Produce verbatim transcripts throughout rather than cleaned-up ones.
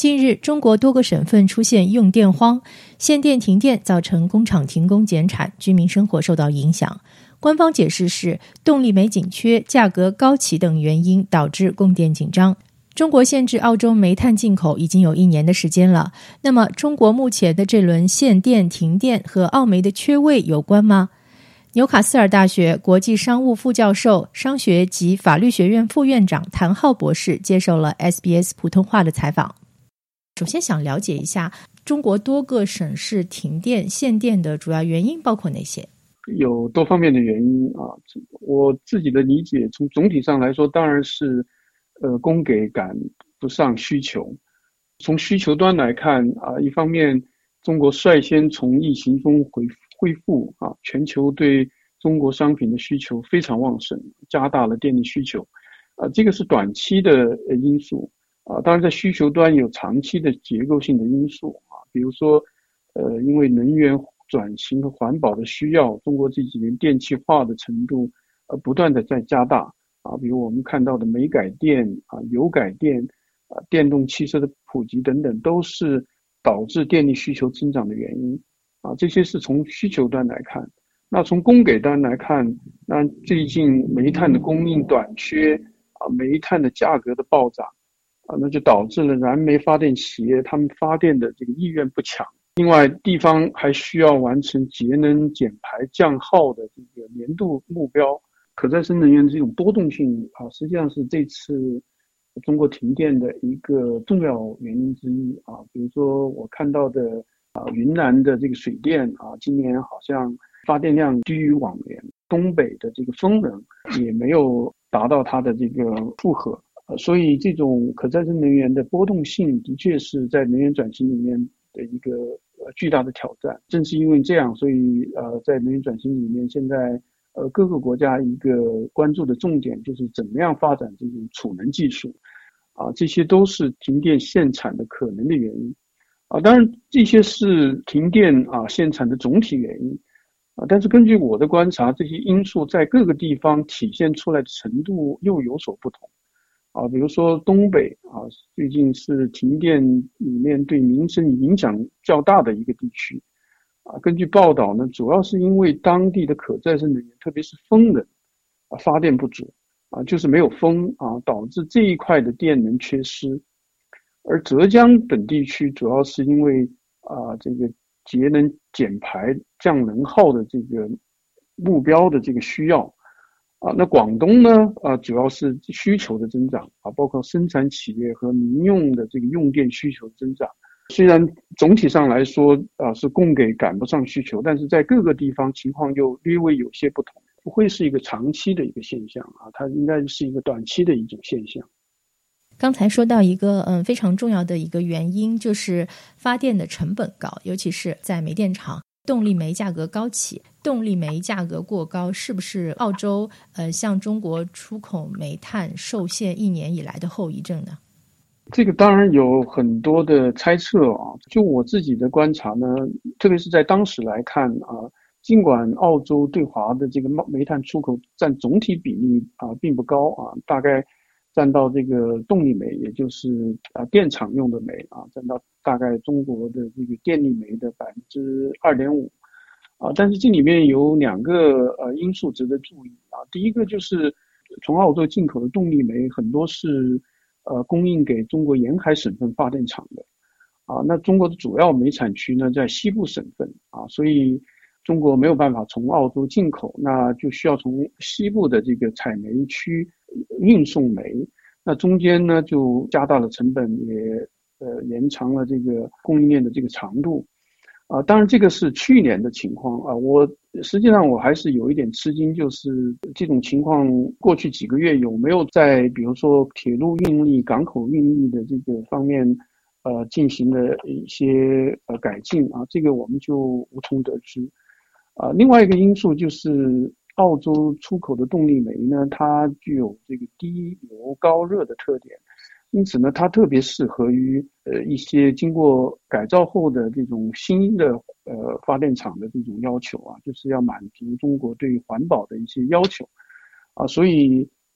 近日，中国多个省份出现用电荒，限电停电造成工厂停工减产，居民生活受到影响。官方解释是动力煤紧缺、价格高企等原因导致供电紧张。中国限制澳洲煤炭进口已经有一年的时间了，那么中国目前的这轮限电停电和澳煤的缺位有关吗？纽卡斯尔大学国际商务副教授、商学及法律学院副院长谭浩博士接受了 S B S 普通话的采访。首先想了解一下，中国多个省市停电限电的主要原因包括哪些？ 有多方面的原因啊，我自己的理解，从总体上来说，当然是呃供给赶不上需求。从需求端来看啊，一方面中国率先从疫情中回恢复啊，全球对中国商品的需求非常旺盛，加大了电力需求啊，这个是短期的因素啊。当然在需求端有长期的结构性的因素啊，比如说呃因为能源转型和环保的需要，中国这几年电气化的程度呃不断的在加大啊，比如我们看到的煤改电啊、油改电啊、电动汽车的普及等等，都是导致电力需求增长的原因啊。这些是从需求端来看。那从供给端来看，那最近煤炭的供应短缺啊，煤炭的价格的暴涨啊，那就导致了燃煤发电企业他们发电的这个意愿不强。另外，地方还需要完成节能减排降耗的这个年度目标。可再生能源这种多动性啊，实际上是这次中国停电的一个重要原因之一啊。比如说我看到的啊，云南的这个水电啊，今年好像发电量低于往年，东北的这个风能也没有达到它的这个负荷，呃，所以这种可再生能源的波动性的确是在能源转型里面的一个呃巨大的挑战。正是因为这样，所以呃，在能源转型里面，现在呃各个国家一个关注的重点就是怎么样发展这种储能技术啊，这些都是停电限产的可能的原因啊。当然，这些是停电啊限产的总体原因啊，但是根据我的观察，这些因素在各个地方体现出来的程度又有所不同啊。比如说东北啊，最近是停电里面对民生影响较大的一个地区啊。根据报道呢，主要是因为当地的可再生能源，特别是风能啊发电不足啊，就是没有风啊，导致这一块的电能缺失。而浙江等地区主要是因为啊这个节能减排降能耗的这个目标的这个需要啊。那广东呢啊主要是需求的增长啊，包括生产企业和民用的这个用电需求增长。虽然总体上来说啊是供给赶不上需求，但是在各个地方情况又略微有些不同，不会是一个长期的一个现象啊，它应该是一个短期的一种现象。 刚才说到一个嗯非常重要的一个原因，就是发电的成本高，尤其是在煤电厂，动力煤价格高企，动力煤价格过高，是不是澳洲呃向中国出口煤炭受限一年以来的后遗症呢？ 这个当然有很多的猜测啊。就我自己的观察呢，特别是在当时来看啊，尽管澳洲对华的这个煤炭出口占总体比例啊并不高啊，大概占到这个动力煤，也就是啊电厂用的煤啊，占到大概中国的这个电力煤的百分之二点五啊。但是这里面有两个呃因素值得注意啊。第一个就是从澳洲进口的动力煤很多是呃供应给中国沿海省份发电厂的啊。那中国的主要煤产区呢在西部省份啊，所以中国没有办法从澳洲进口，那就需要从西部的这个采煤区运送煤，那中间呢就加大了成本，也呃延长了这个供应链的这个长度啊。当然这个是去年的情况啊，我实际上我还是有一点吃惊，就是这种情况过去几个月有没有在比如说铁路运力、港口运力的这个方面呃进行了一些呃改进啊，这个我们就无从得知啊。另外一个因素就是澳洲出口的动力煤呢，它具有这个低油高热的特点，因此呢，它特别适合于呃一些经过改造后的这种新的呃发电厂的这种要求啊，就是要满足中国对环保的一些要求啊，所以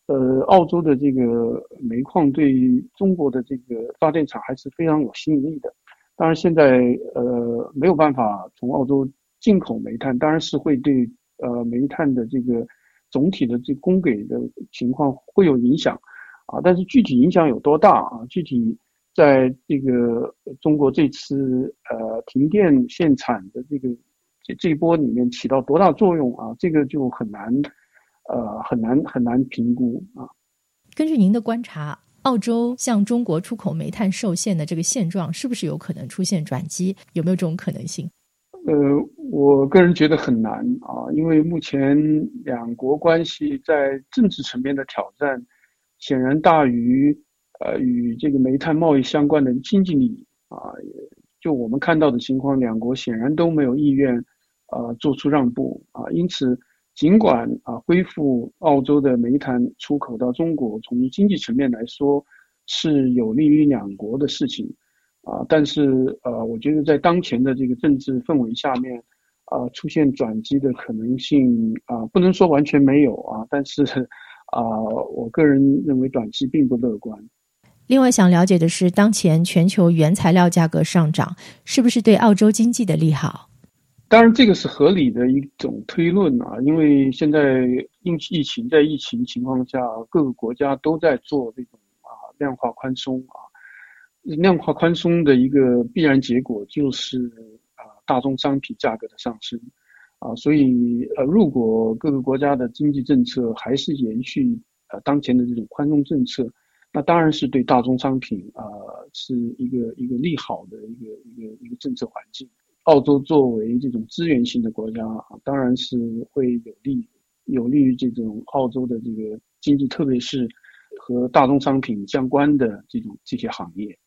呃，澳洲的这个煤矿对中国的这个发电厂还是非常有吸引力的。当然，现在呃没有办法从澳洲进口煤炭，当然是会对呃煤炭的这个总体的这供给的情况会有影响啊。但是具体影响有多大啊？具体在这个中国这次呃停电限产的这个这这一波里面起到多大作用啊？这个就很难。呃，很难很难评估啊。 根据您的观察，澳洲向中国出口煤炭受限的这个现状，是不是有可能出现转机？有没有这种可能性？ 呃，我个人觉得很难啊，因为目前两国关系在政治层面的挑战，显然大于呃与这个煤炭贸易相关的经济利益啊。就我们看到的情况，两国显然都没有意愿呃做出让步啊，因此。尽管啊，恢复澳洲的煤炭出口到中国，从经济层面来说是有利于两国的事情，啊，但是呃，我觉得在当前的这个政治氛围下面，啊，出现转机的可能性啊，不能说完全没有啊，但是啊，我个人认为短期并不乐观。 另外，想了解的是，当前全球原材料价格上涨，是不是对澳洲经济的利好？ 当然，这个是合理的一种推论啊，因为现在因疫情在疫情情况下，各个国家都在做这种啊量化宽松啊，量化宽松的一个必然结果就是啊大宗商品价格的上升啊，所以呃如果各个国家的经济政策还是延续呃当前的这种宽松政策，那当然是对大宗商品啊是一个一个利好的一个一个一个政策环境。澳洲作为这种资源性的国家，当然是会有利有利于这种澳洲的这个经济，特别是和大宗商品相关的这种这些行业。